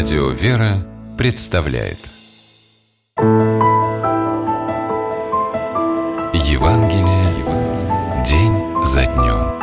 Радио «Вера» представляет Евангелие день за днем.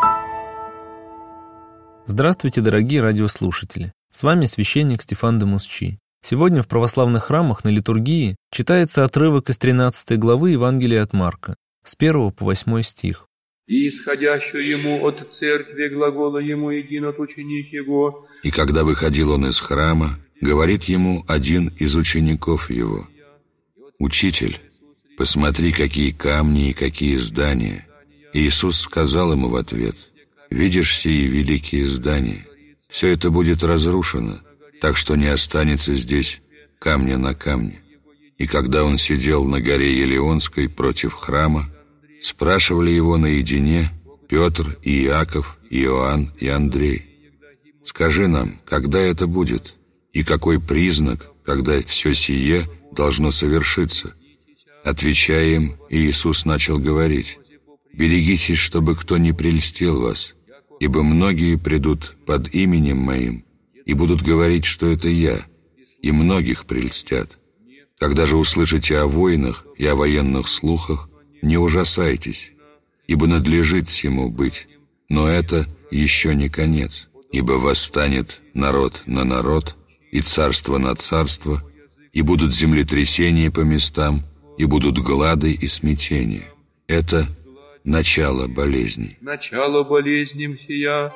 Здравствуйте, дорогие радиослушатели! С вами священник Стефан де Мусчи. Сегодня в православных храмах на литургии читается отрывок из 13 главы Евангелия от Марка, с 1 по 8 стих. «И исходящую ему от церкви глагола ему един от ученик его». И когда выходил он из храма, говорит ему один из учеников его: «Учитель, посмотри, какие камни и какие здания». И Иисус сказал ему в ответ: «Видишь сии великие здания? Все это будет разрушено, так что не останется здесь камня на камне». И когда он сидел на горе Елеонской против храма, спрашивали его наедине Петр и Иаков, и Иоанн и Андрей: «Скажи нам, когда это будет, и какой признак, когда все сие должно совершиться?» Отвечая им, Иисус начал говорить: «Берегитесь, чтобы кто не прельстил вас, ибо многие придут под именем Моим и будут говорить, что это Я, и многих прельстят. Когда же услышите о войнах и о военных слухах, не ужасайтесь, ибо надлежит всему быть, но это еще не конец. Ибо восстанет народ на народ, и царство на царство, и будут землетрясения по местам, и будут глады и смятения. Это начало болезней». «Начало болезням сия».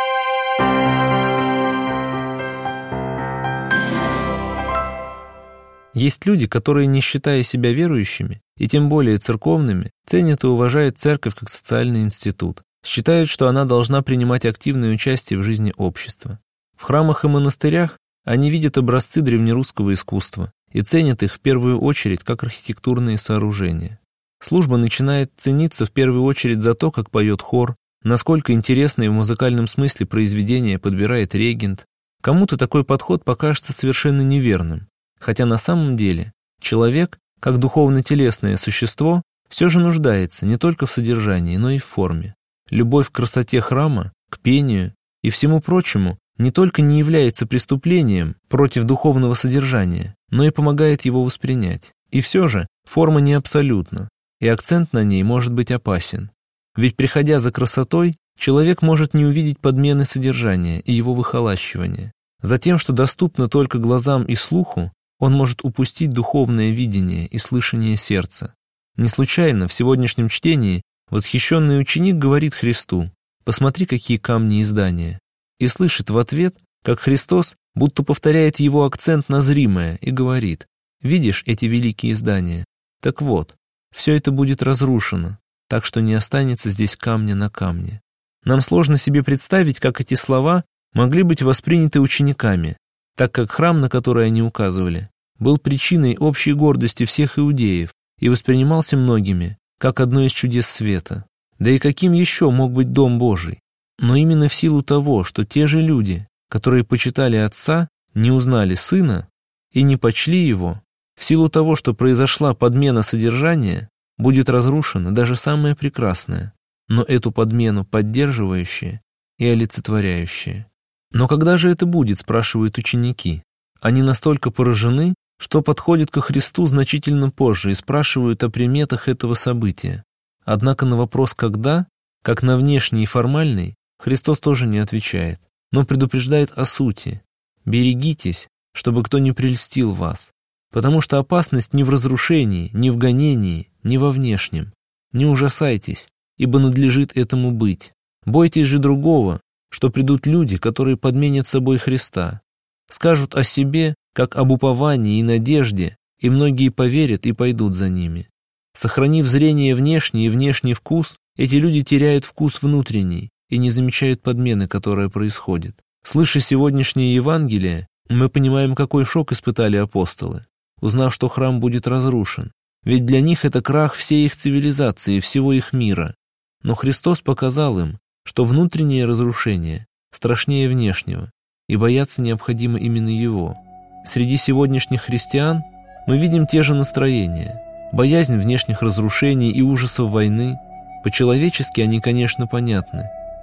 Есть люди, которые, не считая себя верующими, и тем более церковными, ценят и уважают церковь как социальный институт, считают, что она должна принимать активное участие в жизни общества. В храмах и монастырях они видят образцы древнерусского искусства и ценят их в первую очередь как архитектурные сооружения. Служба начинает цениться в первую очередь за то, как поет хор, насколько интересные в музыкальном смысле произведения подбирает регент. Кому-то такой подход покажется совершенно неверным, хотя на самом деле человек, как духовно-телесное существо, все же нуждается не только в содержании, но и в форме. Любовь к красоте храма, к пению и всему прочему не только не является преступлением против духовного содержания, но и помогает его воспринять. И все же форма не абсолютна, и акцент на ней может быть опасен. Ведь, приходя за красотой, человек может не увидеть подмены содержания и его выхолащивания. За тем, что доступно только глазам и слуху, он может упустить духовное видение и слышание сердца. Не случайно в сегодняшнем чтении восхищенный ученик говорит Христу: «Посмотри, какие камни и здания», и слышит в ответ, как Христос будто повторяет его акцент на зримое и говорит: «Видишь эти великие здания? Так вот, все это будет разрушено, так что не останется здесь камня на камне». Нам сложно себе представить, как эти слова могли быть восприняты учениками, так как храм, на который они указывали, был причиной общей гордости всех иудеев и воспринимался многими как одно из чудес света. Да и каким еще мог быть Дом Божий? Но именно в силу того, что те же люди, которые почитали Отца, не узнали Сына и не почли Его, в силу того, что произошла подмена содержания, будет разрушено даже самое прекрасное, но эту подмену поддерживающее и олицетворяющее. «Но когда же это будет?» – спрашивают ученики. Они настолько поражены, что подходят ко Христу значительно позже и спрашивают о приметах этого события. Однако на вопрос «когда?», как на внешний и формальный, Христос тоже не отвечает, но предупреждает о сути. «Берегитесь, чтобы кто не прельстил вас, потому что опасность не в разрушении, не в гонении, не во внешнем. Не ужасайтесь, ибо надлежит этому быть. Бойтесь же другого, что придут люди, которые подменят собой Христа, скажут о себе, как об уповании и надежде, и многие поверят и пойдут за ними. Сохранив зрение внешний и внешний вкус, эти люди теряют вкус внутренний и не замечают подмены, которая происходит. Слыша сегодняшнее Евангелие, мы понимаем, какой шок испытали апостолы, узнав, что храм будет разрушен. Ведь для них это крах всей их цивилизации, всего их мира. Но Христос показал им, что внутреннее разрушение страшнее внешнего, и бояться необходимо именно его. Среди сегодняшних христиан мы видим те же настроения. Боязнь внешних разрушений и ужасов войны. По-человечески они, конечно, понятны.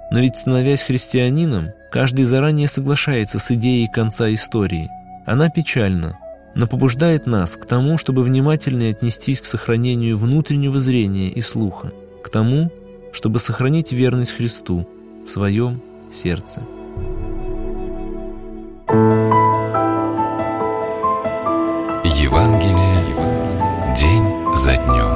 Но ведь, становясь христианином, каждый заранее соглашается с идеей конца истории. Она печальна, но побуждает нас к тому, чтобы внимательнее отнестись к сохранению внутреннего зрения и слуха, к тому, чтобы сохранить верность Христу в своем сердце. Евангелие день за днем.